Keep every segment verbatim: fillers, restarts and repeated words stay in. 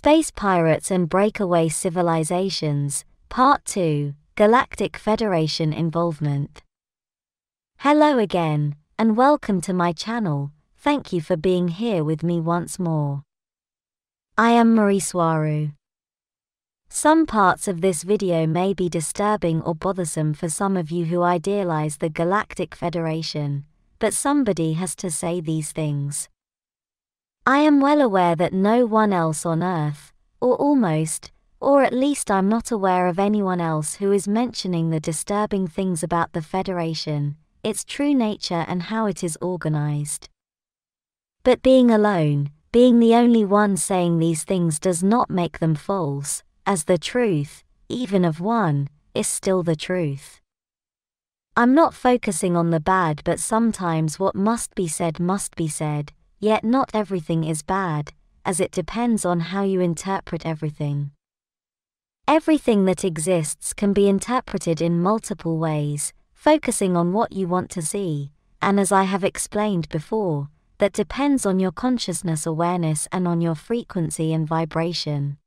Space Pirates and Breakaway Civilizations, Part two, Galactic Federation Involvement. Hello again, and welcome to my channel. Thank you for being here with me once more. I am Mariswaru. Some parts of this video may be disturbing or bothersome for some of you who idealize the Galactic Federation, but somebody has to say these things. I am well aware that no one else on Earth, or almost, or at least I'm not aware of anyone else who is mentioning the disturbing things about the Federation, its true nature and how it is organized. But being alone, being the only one saying these things does not make them false, as the truth, even of one, is still the truth. I'm not focusing on the bad, but sometimes what must be said must be said. Yet not everything is bad, as it depends on how you interpret everything. Everything that exists can be interpreted in multiple ways, focusing on what you want to see, and as I have explained before, that depends on your consciousness awareness and on your frequency and vibration.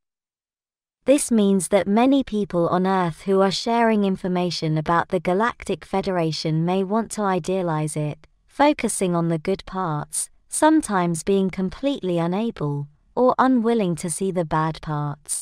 This means that many people on Earth who are sharing information about the Galactic Federation may want to idealize it, focusing on the good parts, sometimes being completely unable, or unwilling to see the bad parts.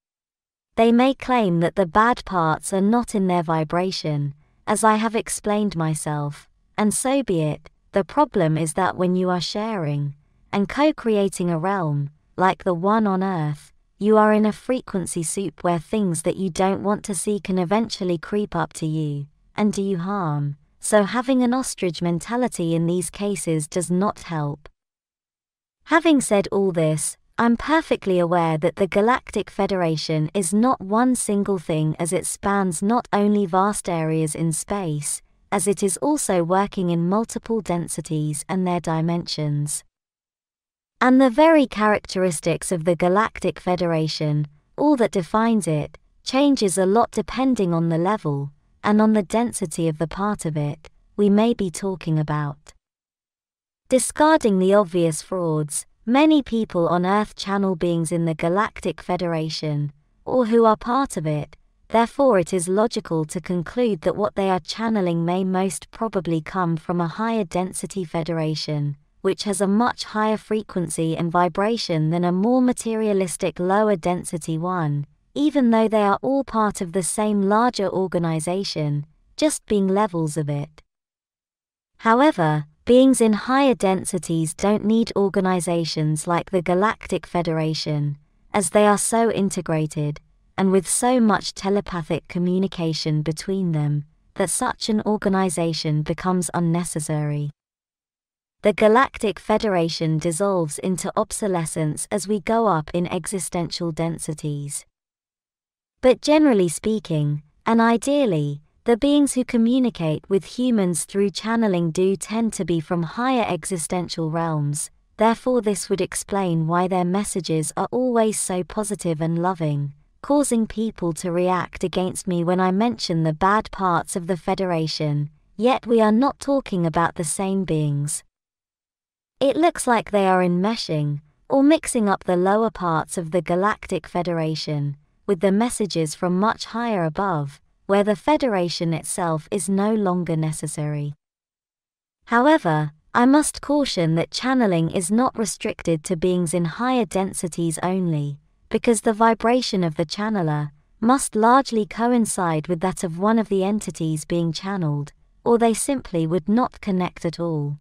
They may claim that the bad parts are not in their vibration, as I have explained myself, and so be it. The problem is that when you are sharing, and co-creating a realm, like the one on Earth, you are in a frequency soup where things that you don't want to see can eventually creep up to you, and do you harm. So having an ostrich mentality in these cases does not help. Having said all this, I'm perfectly aware that the Galactic Federation is not one single thing, as it spans not only vast areas in space, as it is also working in multiple densities and their dimensions. And the very characteristics of the Galactic Federation, all that defines it, changes a lot depending on the level and on the density of the part of it we may be talking about. Discarding the obvious frauds, many people on Earth channel beings in the Galactic Federation, or who are part of it, therefore it is logical to conclude that what they are channeling may most probably come from a higher density federation, which has a much higher frequency and vibration than a more materialistic lower density one, even though they are all part of the same larger organization, just being levels of it. However, beings in higher densities don't need organizations like the Galactic Federation, as they are so integrated, and with so much telepathic communication between them, that such an organization becomes unnecessary. The Galactic Federation dissolves into obsolescence as we go up in existential densities. But generally speaking, and ideally, the beings who communicate with humans through channeling do tend to be from higher existential realms, therefore this would explain why their messages are always so positive and loving, causing people to react against me when I mention the bad parts of the Federation, yet we are not talking about the same beings. It looks like they are enmeshing, or mixing up the lower parts of the Galactic Federation, with the messages from much higher above, where the Federation itself is no longer necessary. However, I must caution that channeling is not restricted to beings in higher densities only, because the vibration of the channeler must largely coincide with that of one of the entities being channeled, or they simply would not connect at all.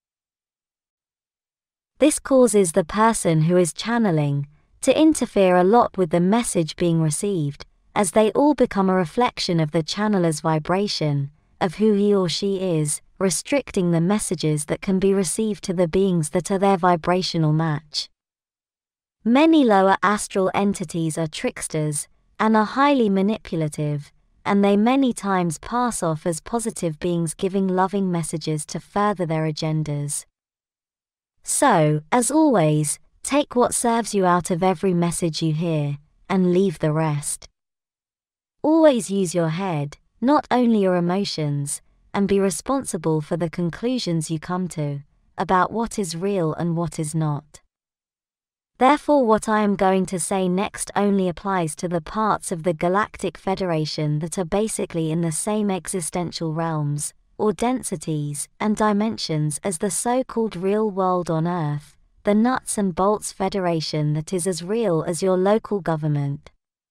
This causes the person who is channeling to interfere a lot with the message being received, as they all become a reflection of the channeler's vibration, of who he or she is, restricting the messages that can be received to the beings that are their vibrational match. Many lower astral entities are tricksters, and are highly manipulative, and they many times pass off as positive beings giving loving messages to further their agendas. So, as always, take what serves you out of every message you hear, and leave the rest. Always use your head, not only your emotions, and be responsible for the conclusions you come to, about what is real and what is not. Therefore, what I am going to say next only applies to the parts of the Galactic Federation that are basically in the same existential realms, or densities, and dimensions as the so-called real world on Earth, the nuts and bolts Federation that is as real as your local government.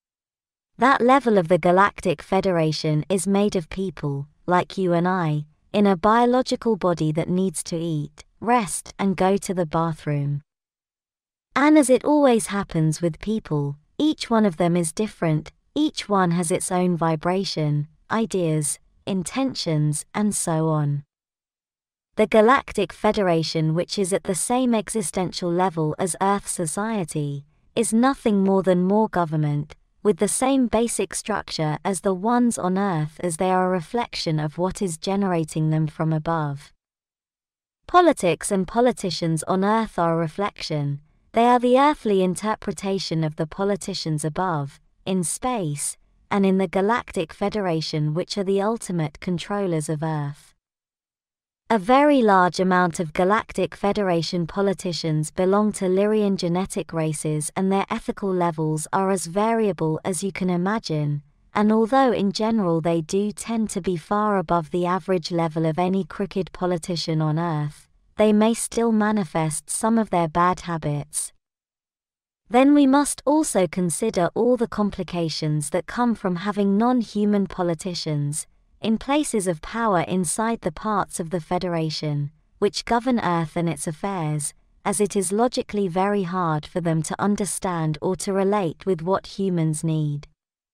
That level of the Galactic Federation is made of people, like you and I, in a biological body that needs to eat, rest, and go to the bathroom. And as it always happens with people, each one of them is different, each one has its own vibration, ideas, intentions, and so on. The Galactic Federation, which is at the same existential level as Earth society, is nothing more than more government, with the same basic structure as the ones on Earth, as they are a reflection of what is generating them from above. Politics and politicians on Earth are a reflection. They are the earthly interpretation of the politicians above, in space, and in the Galactic Federation, which are the ultimate controllers of Earth. A very large amount of Galactic Federation politicians belong to Lyrian genetic races, and their ethical levels are as variable as you can imagine, and although in general they do tend to be far above the average level of any crooked politician on Earth, they may still manifest some of their bad habits. Then we must also consider all the complications that come from having non-human politicians in places of power inside the parts of the Federation, which govern Earth and its affairs, as it is logically very hard for them to understand or to relate with what humans need.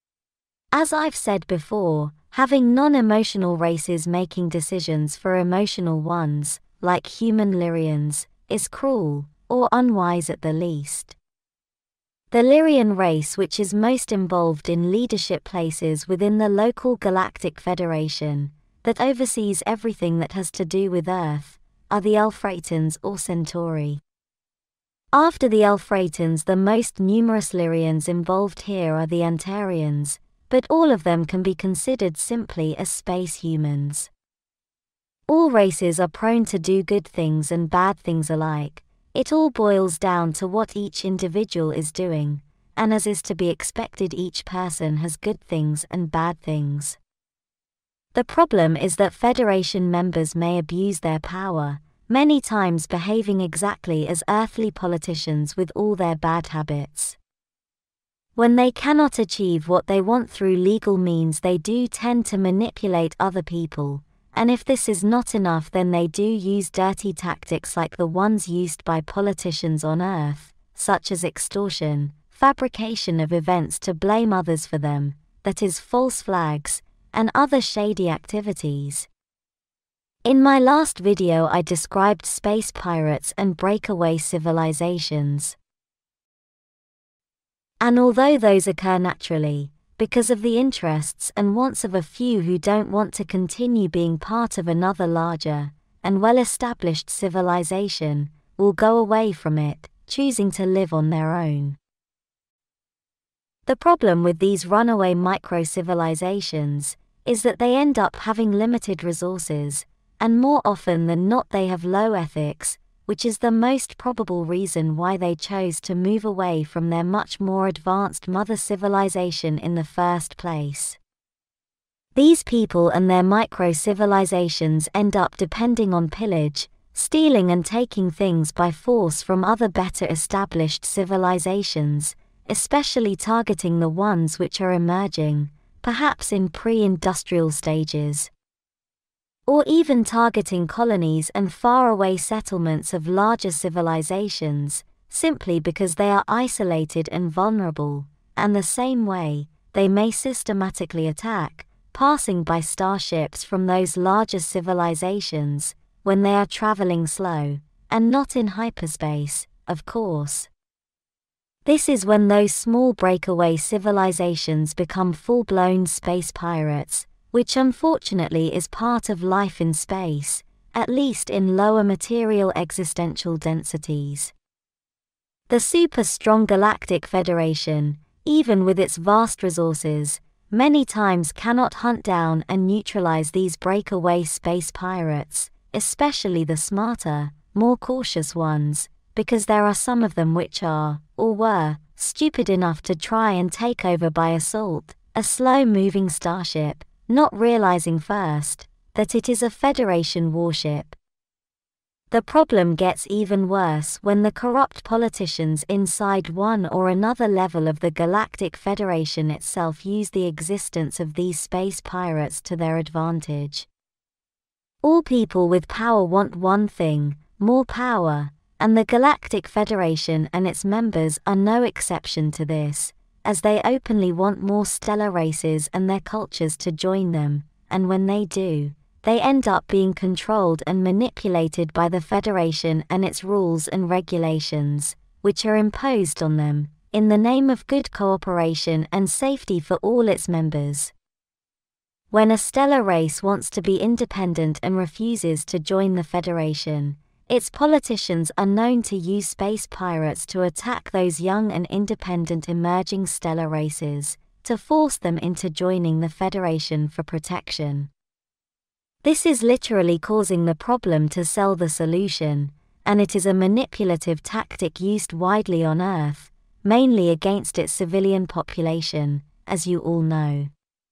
As I've said before, having non-emotional races making decisions for emotional ones, like human Lyrians, is cruel, or unwise at the least. The Lyrian race, which is most involved in leadership places within the local Galactic Federation, that oversees everything that has to do with Earth, are the Elfratans or Centauri. After the Elfratans, the most numerous Lyrians involved here are the Antarians, but all of them can be considered simply as space humans. All races are prone to do good things and bad things alike. It all boils down to what each individual is doing, and as is to be expected, each person has good things and bad things. The problem is that Federation members may abuse their power, many times behaving exactly as earthly politicians with all their bad habits. When they cannot achieve what they want through legal means, they do tend to manipulate other people, and if this is not enough, then they do use dirty tactics like the ones used by politicians on Earth, such as extortion, fabrication of events to blame others for them, that is, false flags, and other shady activities. In my last video I described space pirates and breakaway civilizations. And although those occur naturally, because of the interests and wants of a few who don't want to continue being part of another larger and well-established civilization, will go away from it, choosing to live on their own. The problem with these runaway micro-civilizations is that they end up having limited resources, and more often than not they have low ethics, which is the most probable reason why they chose to move away from their much more advanced mother civilization in the first place. These people and their micro-civilizations end up depending on pillage, stealing and taking things by force from other better established civilizations, especially targeting the ones which are emerging, perhaps in pre-industrial stages. Or even targeting colonies and faraway settlements of larger civilizations, simply because they are isolated and vulnerable, and the same way, they may systematically attack, passing by starships from those larger civilizations, when they are traveling slow, and not in hyperspace, of course. This is when those small breakaway civilizations become full-blown space pirates, which unfortunately is part of life in space, at least in lower material existential densities. The super-strong Galactic Federation, even with its vast resources, many times cannot hunt down and neutralize these breakaway space pirates, especially the smarter, more cautious ones, because there are some of them which are, or were, stupid enough to try and take over by assault a slow-moving starship, not realizing first that it is a Federation warship. The problem gets even worse when the corrupt politicians inside one or another level of the Galactic Federation itself use the existence of these space pirates to their advantage. All people with power want one thing, more power, and the Galactic Federation and its members are no exception to this, as they openly want more stellar races and their cultures to join them, and when they do, they end up being controlled and manipulated by the Federation and its rules and regulations, which are imposed on them, in the name of good cooperation and safety for all its members. When a stellar race wants to be independent and refuses to join the Federation, its politicians are known to use space pirates to attack those young and independent emerging stellar races, to force them into joining the Federation for protection. This is literally causing the problem to sell the solution, and it is a manipulative tactic used widely on Earth, mainly against its civilian population, as you all know.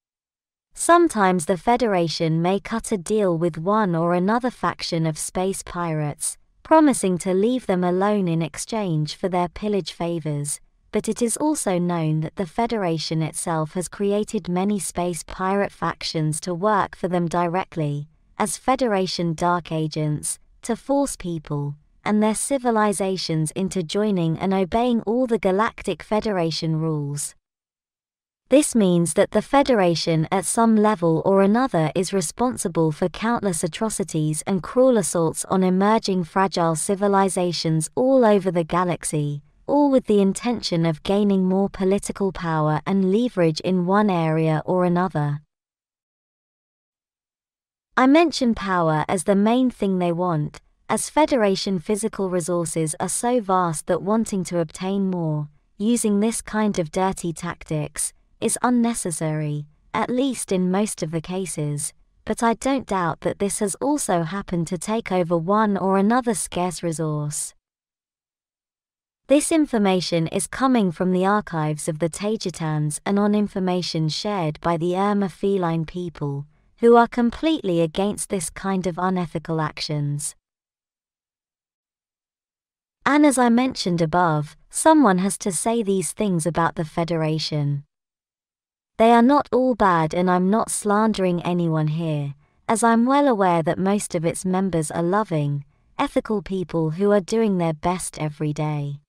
Sometimes the Federation may cut a deal with one or another faction of space pirates, promising to leave them alone in exchange for their pillage favors, but it is also known that the Federation itself has created many space pirate factions to work for them directly, as Federation dark agents, to force people and their civilizations into joining and obeying all the Galactic Federation rules. This means that the Federation at some level or another is responsible for countless atrocities and cruel assaults on emerging fragile civilizations all over the galaxy, all with the intention of gaining more political power and leverage in one area or another. I mention power as the main thing they want, as Federation physical resources are so vast that wanting to obtain more, using this kind of dirty tactics, is unnecessary, at least in most of the cases, but I don't doubt that this has also happened to take over one or another scarce resource. This information is coming from the archives of the Tagetans and on information shared by the Irma feline people, who are completely against this kind of unethical actions. And as I mentioned above, someone has to say these things about the Federation. They are not all bad, and I'm not slandering anyone here, as I'm well aware that most of its members are loving, ethical people who are doing their best every day.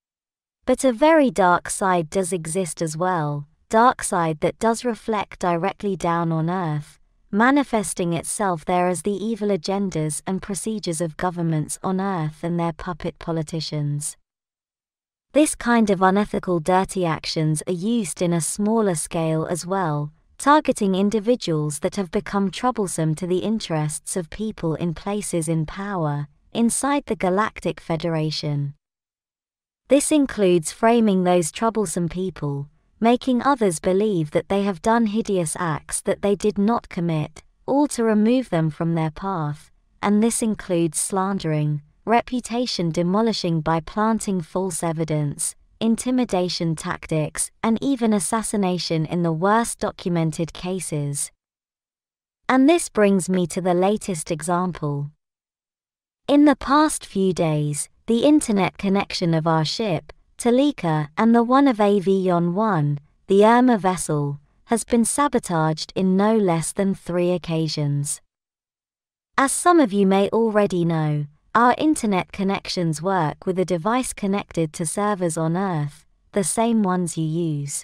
But a very dark side does exist as well, dark side that does reflect directly down on Earth, manifesting itself there as the evil agendas and procedures of governments on Earth and their puppet politicians. This kind of unethical dirty actions are used in a smaller scale as well, targeting individuals that have become troublesome to the interests of people in places in power, inside the Galactic Federation. This includes framing those troublesome people, making others believe that they have done hideous acts that they did not commit, all to remove them from their path, and this includes slandering, reputation demolishing by planting false evidence, intimidation tactics, and even assassination in the worst documented cases. And this brings me to the latest example. In the past few days, the internet connection of our ship, Talika, and the one of Avion one, the Irma vessel, has been sabotaged in no less than three occasions. As some of you may already know, our internet connections work with a device connected to servers on Earth, the same ones you use.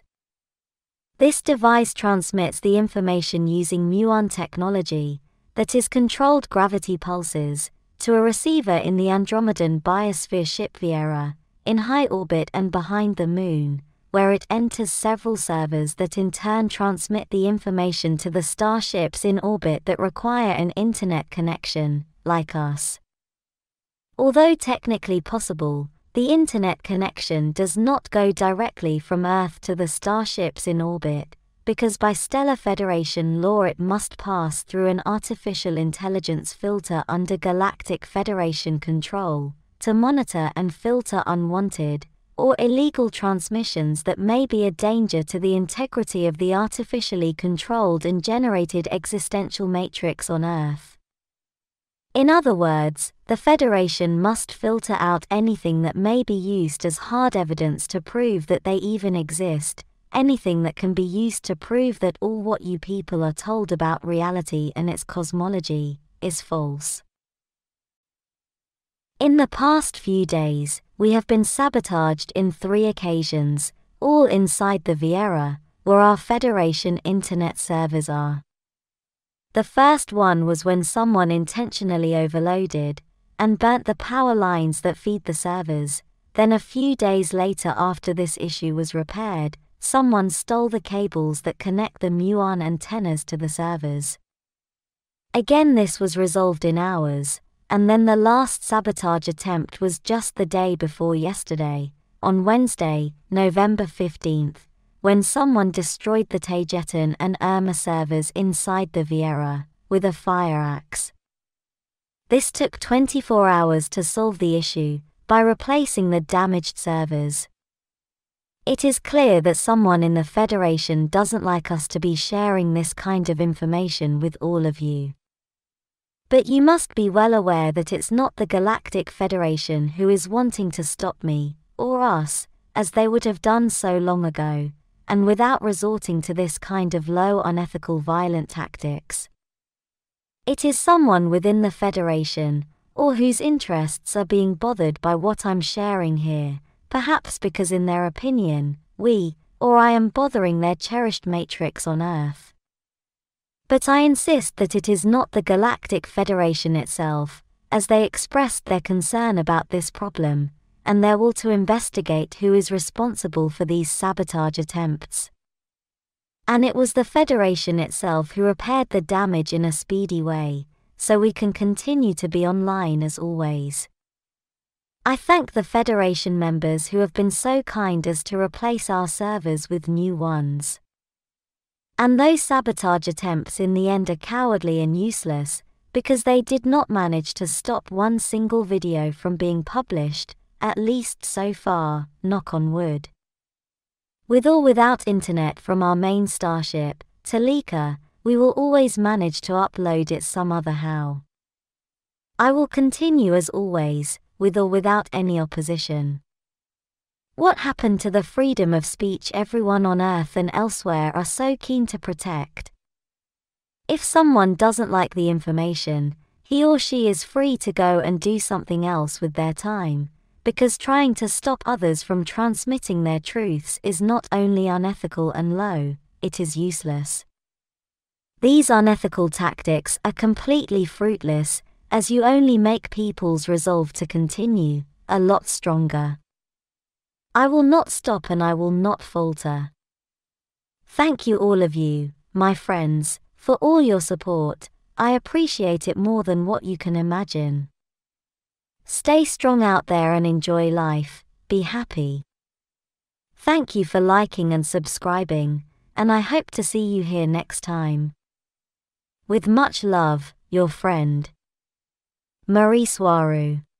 This device transmits the information using muon technology, that is controlled gravity pulses, to a receiver in the Andromedan biosphere ship Viera, in high orbit and behind the Moon, where it enters several servers that in turn transmit the information to the starships in orbit that require an internet connection, like us. Although technically possible, the internet connection does not go directly from Earth to the starships in orbit, because by Stellar Federation law it must pass through an artificial intelligence filter under Galactic Federation control, to monitor and filter unwanted or illegal transmissions that may be a danger to the integrity of the artificially controlled and generated existential matrix on Earth. In other words, the Federation must filter out anything that may be used as hard evidence to prove that they even exist, anything that can be used to prove that all what you people are told about reality and its cosmology is false. In the past few days, we have been sabotaged in three occasions, all inside the Vieira, where our Federation internet servers are. The first one was when someone intentionally overloaded and burnt the power lines that feed the servers. Then a few days later, after this issue was repaired, someone stole the cables that connect the Muon antennas to the servers. Again, this was resolved in hours. And then the last sabotage attempt was just the day before yesterday, on Wednesday, November fifteenth, when someone destroyed the Tageton and Irma servers inside the Vieira with a fire axe. This took twenty-four hours to solve the issue by replacing the damaged servers. It is clear that someone in the Federation doesn't like us to be sharing this kind of information with all of you. But you must be well aware that it's not the Galactic Federation who is wanting to stop me, or us, as they would have done so long ago, and without resorting to this kind of low, unethical, violent tactics. It is someone within the Federation, or whose interests are being bothered by what I'm sharing here, perhaps because in their opinion, we, or I am bothering their cherished matrix on Earth. But I insist that it is not the Galactic Federation itself, as they expressed their concern about this problem, and their will to investigate who is responsible for these sabotage attempts. And it was the Federation itself who repaired the damage in a speedy way, so we can continue to be online as always. I thank the Federation members who have been so kind as to replace our servers with new ones. And those sabotage attempts in the end are cowardly and useless, because they did not manage to stop one single video from being published, at least so far, knock on wood. With or without internet from our main starship, Talika, we will always manage to upload it some other how. I will continue as always, with or without any opposition. What happened to the freedom of speech everyone on Earth and elsewhere are so keen to protect? If someone doesn't like the information, he or she is free to go and do something else with their time, because trying to stop others from transmitting their truths is not only unethical and low, it is useless. These unethical tactics are completely fruitless, as you only make people's resolve to continue a lot stronger. I will not stop and I will not falter. Thank you all of you, my friends, for all your support. I appreciate it more than what you can imagine. Stay strong out there and enjoy life, be happy. Thank you for liking and subscribing, and I hope to see you here next time. With much love, your friend, Marie Soirou.